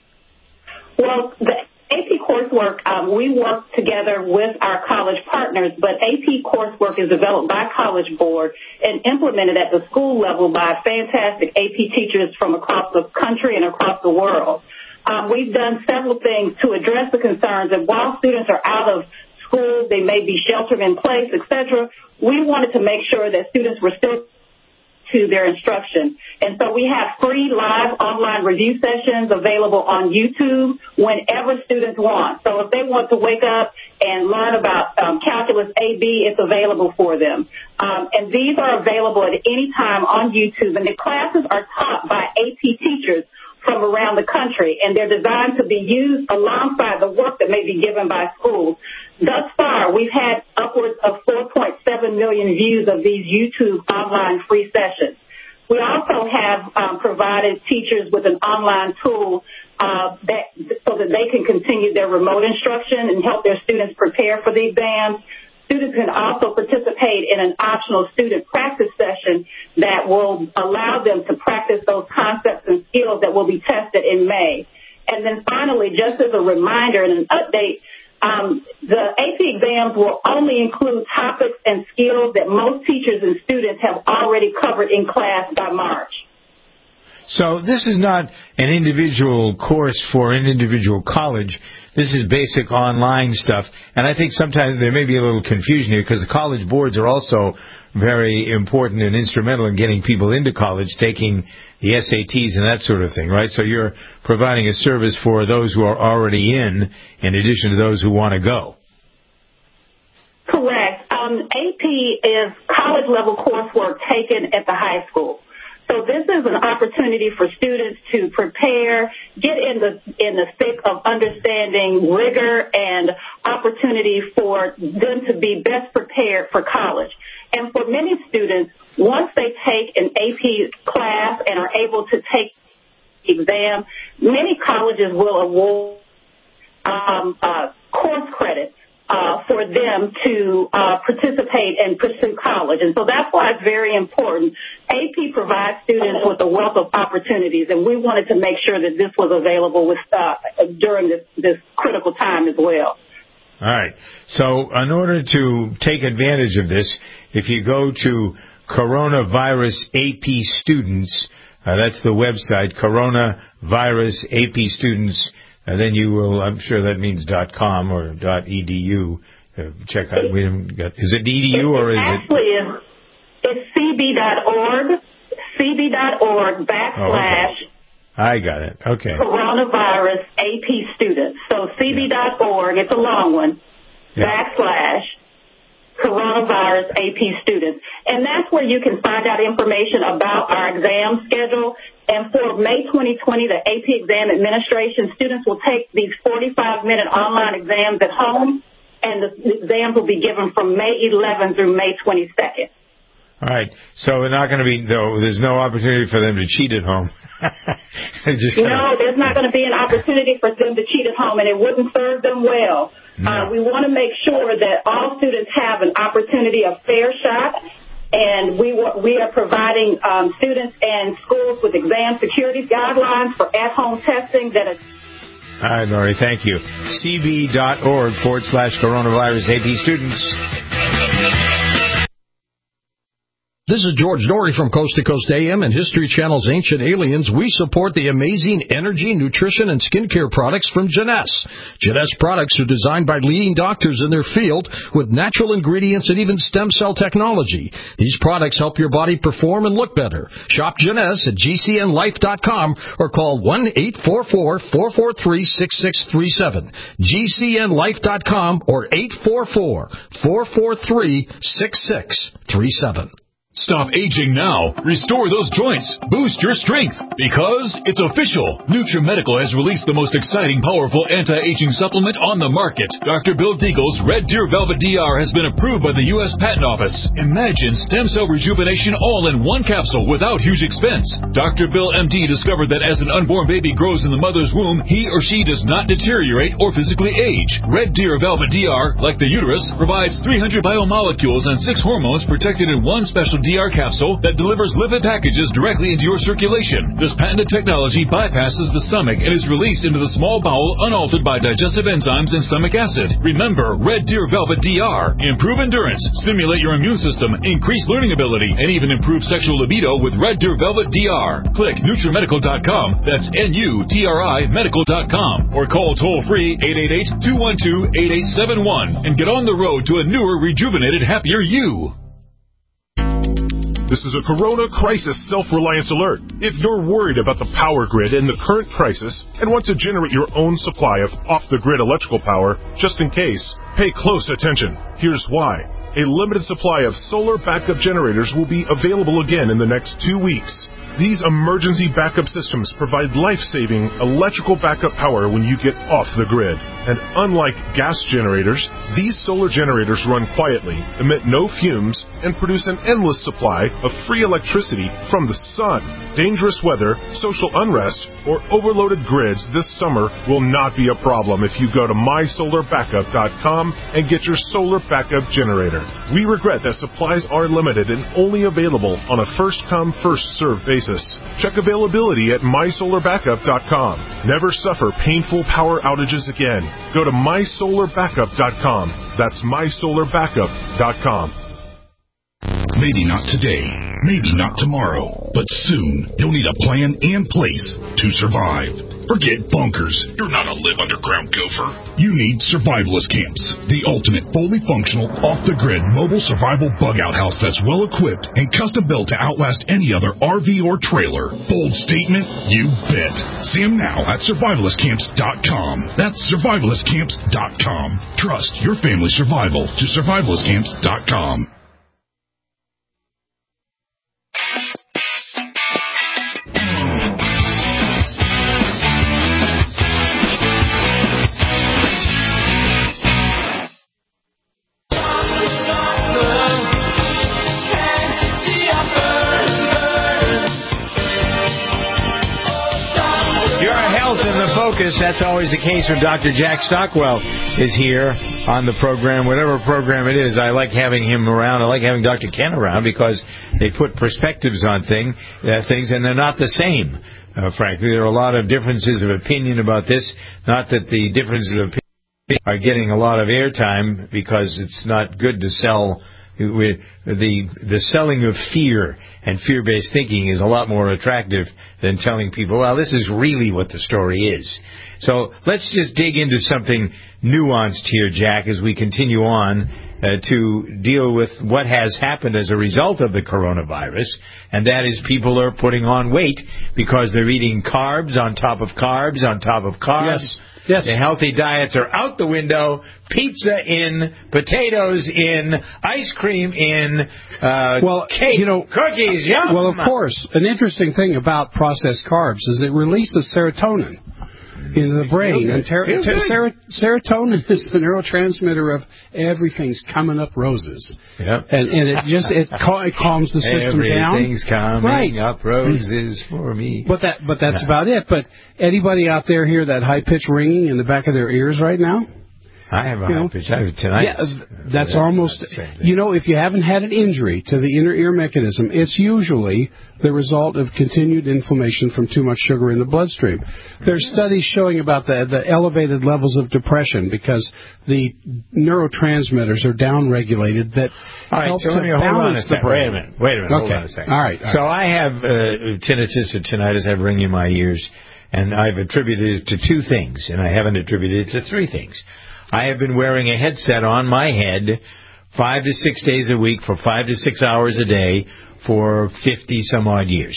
Well, the A P coursework, um, we work together with our college partners, but A P coursework is developed by College Board and implemented at the school level by fantastic A P teachers from across the country and across the world. Um, we've done several things to address the concerns that while students are out of school, they may be sheltered in place, et cetera, we wanted to make sure that students were still to their instruction. And so we have free live online review sessions available on YouTube whenever students want. So if they want to wake up and learn about um, calculus A B, it's available for them. Um, and these are available at any time on YouTube. And the classes are taught by A P teachers from around the country, and they're designed to be used alongside the work that may be given by schools. Thus far, we've had upwards of four point seven million views of these YouTube online free sessions. We also have um, provided teachers with an online tool uh, that so that they can continue their remote instruction and help their students prepare for the exams. Students can also participate in an optional student practice session that will allow them to practice those concepts and skills that will be tested in May. And then finally, just as a reminder and an update, um, the A P exams will only include topics and skills that most teachers and students have already covered in class by March. So this is not an individual course for an individual college. This is basic online stuff. And I think sometimes there may be a little confusion here because the college boards are also very important and instrumental in getting people into college, taking the S A Ts and that sort of thing, right? So you're providing a service for those who are already in, in addition to those who want to go. Correct. Um, A P is college-level coursework taken at the high school. So this is an opportunity for students to prepare, get in the in the thick of understanding rigor and opportunity for them to be best prepared for college. And for many students, once they take an A P class and are able to take the exam, many colleges will award um, uh, course credits Uh, for them to uh, participate and pursue college. And so that's why it's very important. A P provides students with a wealth of opportunities, and we wanted to make sure that this was available with, uh, during this, this critical time as well. All right. So in order to take advantage of this, if you go to Coronavirus A P Students, uh, that's the website, Coronavirus A P Students, and then you will, I'm sure that means .com or .edu. Uh, check out, we haven't got, is it .edu or is it? Actually, it's c b dot org, c b dot org backslash. Oh, okay. I got it. Okay. Coronavirus A P Students. So c b dot org, it's a long one, yeah. backslash Coronavirus A P Students. And that's where you can find out information about our exam schedule. And for May twenty twenty, the A P Exam Administration, students will take these forty-five minute online exams at home, and the exams will be given from May eleventh through May twenty-second. All right. So we're not going to be, though, there's no opportunity for them to cheat at home. Just no, there's not going to be an opportunity for them to cheat at home, and it wouldn't serve them well. No. Uh, we want to make sure that all students have an opportunity, a fair shot. And we we are providing um, students and schools with exam security guidelines for at-home testing that is. All right, Lori, thank you. c b dot org forward slash coronavirus A P students. This is George Dory from Coast to Coast A M and History Channel's Ancient Aliens. We support the amazing energy, nutrition, and skincare products from Jeunesse. Jeunesse products are designed by leading doctors in their field with natural ingredients and even stem cell technology. These products help your body perform and look better. Shop Jeunesse at G C N life dot com or call one eight four four, four four three, six six three seven. G C N life dot com or eight four four, four four three, six six three seven. Stop aging now. Restore those joints. Boost your strength. Because it's official. NutriMedical has released the most exciting, powerful anti-aging supplement on the market. Doctor Bill Deagle's Red Deer Velvet D R has been approved by the U S Patent Office. Imagine stem cell rejuvenation all in one capsule without huge expense. Doctor Bill M D discovered that as an unborn baby grows in the mother's womb, he or she does not deteriorate or physically age. Red Deer Velvet D R, like the uterus, provides three hundred biomolecules and six hormones protected in one special D R capsule that delivers lipid packages directly into your circulation. This patented technology bypasses the stomach and is released into the small bowel unaltered by digestive enzymes and stomach acid. Remember, Red Deer Velvet D R. Improve endurance, stimulate your immune system, increase learning ability, and even improve sexual libido with Red Deer Velvet D R. Click NutriMedical dot com, that's N U T R I medical dot com, or call toll-free eight eight eight, two one two, eight eight seven one and get on the road to a newer, rejuvenated, happier you. This is a Corona Crisis Self-Reliance Alert. If you're worried about the power grid in the current crisis and want to generate your own supply of off-the-grid electrical power, just in case, pay close attention. Here's why. A limited supply of solar backup generators will be available again in the next two weeks. These emergency backup systems provide life-saving electrical backup power when you get off the grid. And unlike gas generators, these solar generators run quietly, emit no fumes, and produce an endless supply of free electricity from the sun. Dangerous weather, social unrest, or overloaded grids this summer will not be a problem if you go to my solar backup dot com and get your solar backup generator. We regret that supplies are limited and only available on a first-come, first-served basis. Check availability at my solar backup dot com. Never suffer painful power outages again. Go to my solar backup dot com. That's my solar backup dot com. Maybe not today, maybe not tomorrow, but soon you'll need a plan in place to survive. Forget bunkers. You're not a live underground gopher. You need survivalist camps, the ultimate fully functional, off-the-grid mobile survival bug-out house that's well-equipped and custom-built to outlast any other R V or trailer. Bold statement? You bet. See them now at survivalist camps dot com. That's survivalist camps dot com. Trust your family's survival to survivalist camps dot com. Focus. That's always the case when Doctor Jack Stockwell is here on the program, whatever program it is. I like having him around. I like having Doctor Ken around because they put perspectives on thing, uh, things, and they're not the same, uh, frankly. There are a lot of differences of opinion about this. Not that the differences of opinion are getting a lot of airtime because it's not good to sell. With the the selling of fear and fear-based thinking is a lot more attractive than telling people, well, this is really what the story is. So let's just dig into something nuanced here, Jack, as we continue on uh, to deal with what has happened as a result of the coronavirus, and that is people are putting on weight because they're eating carbs on top of carbs on top of carbs. Yes. Yes. The healthy diets are out the window. Pizza in, potatoes in, ice cream in, uh, well, cake, you know, cookies, yum. Well, of course, an interesting thing about processed carbs is it releases serotonin into the brain. And ter- ter- ser- serotonin is the neurotransmitter of everything's coming up roses. Yep. And, and it just it, cal- it calms the system down. Everything's coming right. up roses for me. But that but that's no. about it. But anybody out there hear that high pitched ringing in the back of their ears right now? I have a you high know, pitch. I have tinnitus. Yeah, that's almost, you know, if you haven't had an injury to the inner ear mechanism, it's usually the result of continued inflammation from too much sugar in the bloodstream. There's studies showing about the, the elevated levels of depression because the neurotransmitters are downregulated that all right, help so to let me hold on a balance the second. brain. Wait a minute. Wait a minute. Okay. Hold on a second. All right. All so right. I have uh, tinnitus or tinnitus. I have ringing in my ears, and I've attributed it to two things, and I haven't attributed it to three things. I have been wearing a headset on my head five to six days a week for five to six hours a day for fifty some odd years.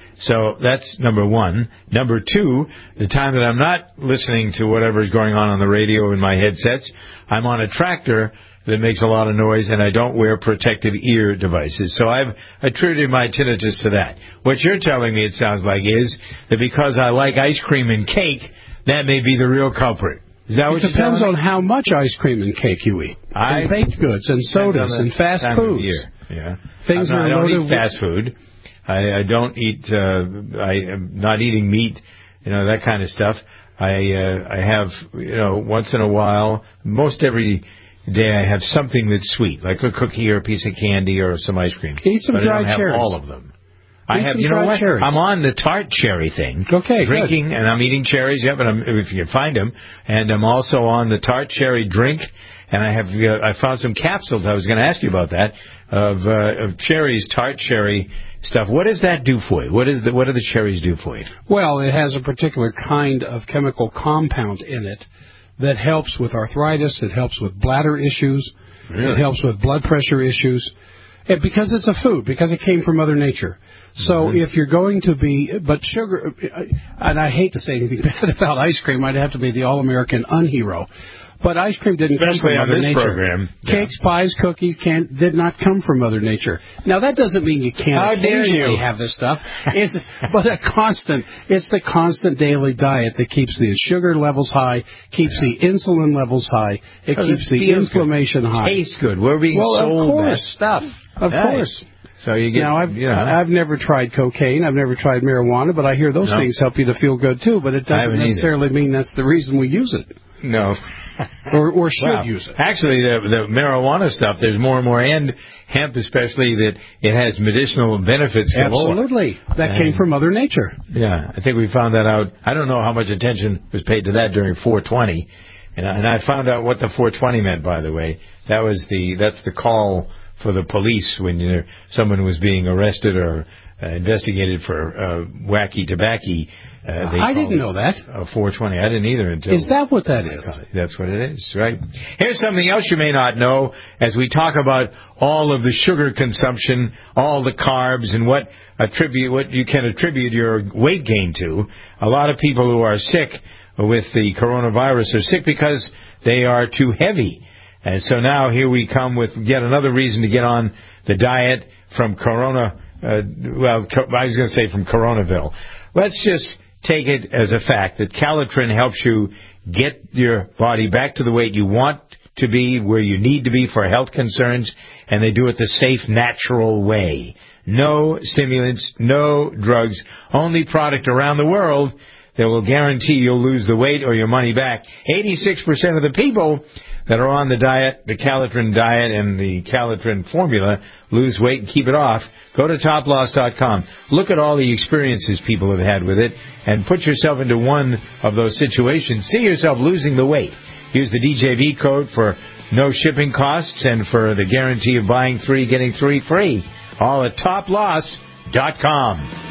So that's number one. Number two, the time that I'm not listening to whatever is going on on the radio in my headsets, I'm on a tractor that makes a lot of noise, and I don't wear protective ear devices. So I've attributed my tinnitus to that. What you're telling me, it sounds like, is that because I like ice cream and cake, that may be the real culprit. Is that it what depends you're on how much ice cream and cake you eat, I, and baked goods, and sodas, and fast foods. Yeah, things I'm not, are I don't loaded eat fast food. I, I don't eat. Uh, I am not eating meat. You know, that kind of stuff. I uh, I have, you know, once in a while, most every day I have something that's sweet, like a cookie or a piece of candy or some ice cream. Eat some but dried I don't have cherries. all of them. I Eat have, some you know dried what? cherries. I'm on the tart cherry thing. Okay, drinking, good. and I'm eating cherries. Yeah, but I'm, if you can find them, and I'm also on the tart cherry drink. And I have uh, I found some capsules. I was going to ask you about that of uh, of cherries, tart cherry stuff. What does that do for you? What is the what do the cherries do for you? Well, it has a particular kind of chemical compound in it that helps with arthritis. It helps with bladder issues. Really? It helps with blood pressure issues. And because it's a food, because it came from Mother Nature. So mm-hmm. if you're going to be, but sugar, and I hate to say anything bad about ice cream, I'd have to be the all-American unhero. But ice cream didn't Especially come from on Mother this Nature. program. Cakes, yeah. pies, cookies can't did not come from Mother Nature. Now that doesn't mean you can't How dare occasionally you? have this stuff. It's but a constant. It's the constant daily diet that keeps the sugar levels high, keeps yeah. the insulin levels high, it keeps it the inflammation good. high. It tastes good. We're being well, sold of course. that stuff. Of nice. course. So you get. Now I've you know, I've never tried cocaine. I've never tried marijuana, but I hear those no. things help you to feel good too. But it doesn't necessarily either. mean that's the reason we use it. No. or, or should well, use it. Actually, the, the marijuana stuff, there's more and more, and hemp especially, that it has medicinal benefits. Absolutely. Galore. That and, came from Mother Nature. Yeah, I think we found that out. I don't know how much attention was paid to that during four twenty, and I, and I found out what the four twenty meant, by the way. That was the that's the call for the police when you know, someone was being arrested or uh, investigated for uh, wacky tobacco. Uh, they I didn't know that. Uh, four twenty. I didn't either until. Is that what that is? That's what it is, right? Here's something else you may not know as we talk about all of the sugar consumption, all the carbs, and what attribute what you can attribute your weight gain to. A lot of people who are sick with the coronavirus are sick because they are too heavy. And so now here we come with yet another reason to get on the diet from Corona. Uh, well, I was going to say from Coronaville. Let's just take it as a fact that Calitrin helps you get your body back to the weight you want to be, where you need to be for health concerns, and they do it the safe, natural way. No stimulants, no drugs, only product around the world that will guarantee you'll lose the weight or your money back. eighty-six percent of the people that are on the diet, the Calitrin diet and the Calitrin formula, lose weight and keep it off. Go to top loss dot com. Look at all the experiences people have had with it and put yourself into one of those situations. See yourself losing the weight. Use the D J V code for no shipping costs and for the guarantee of buying three, getting three free. All at top loss dot com.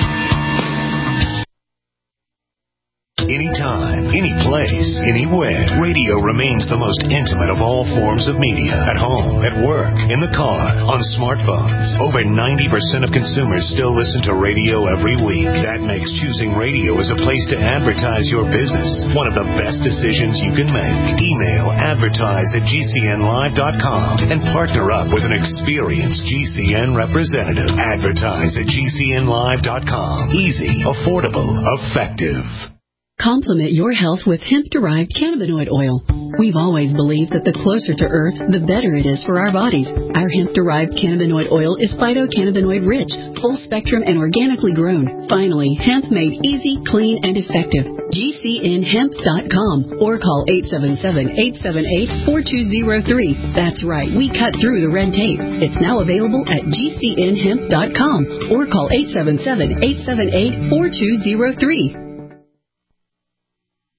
Anytime, any place, anywhere. Radio remains the most intimate of all forms of media. At home, at work, in the car, on smartphones. Over ninety percent of consumers still listen to radio every week. That makes choosing radio as a place to advertise your business one of the best decisions you can make. Email advertise at G C N live dot com and partner up with an experienced G C N representative. Advertise at G C N live dot com. Easy, affordable, effective. Complement your health with hemp-derived cannabinoid oil. We've always believed that the closer to Earth, the better it is for our bodies. Our hemp-derived cannabinoid oil is phytocannabinoid-rich, full-spectrum, and organically grown. Finally, hemp made easy, clean, and effective. G C N hemp dot com or call eight seven seven, eight seven eight, four two zero three. That's right, we cut through the red tape. It's now available at G C N hemp dot com or call eight seven seven, eight seven eight, four two zero three.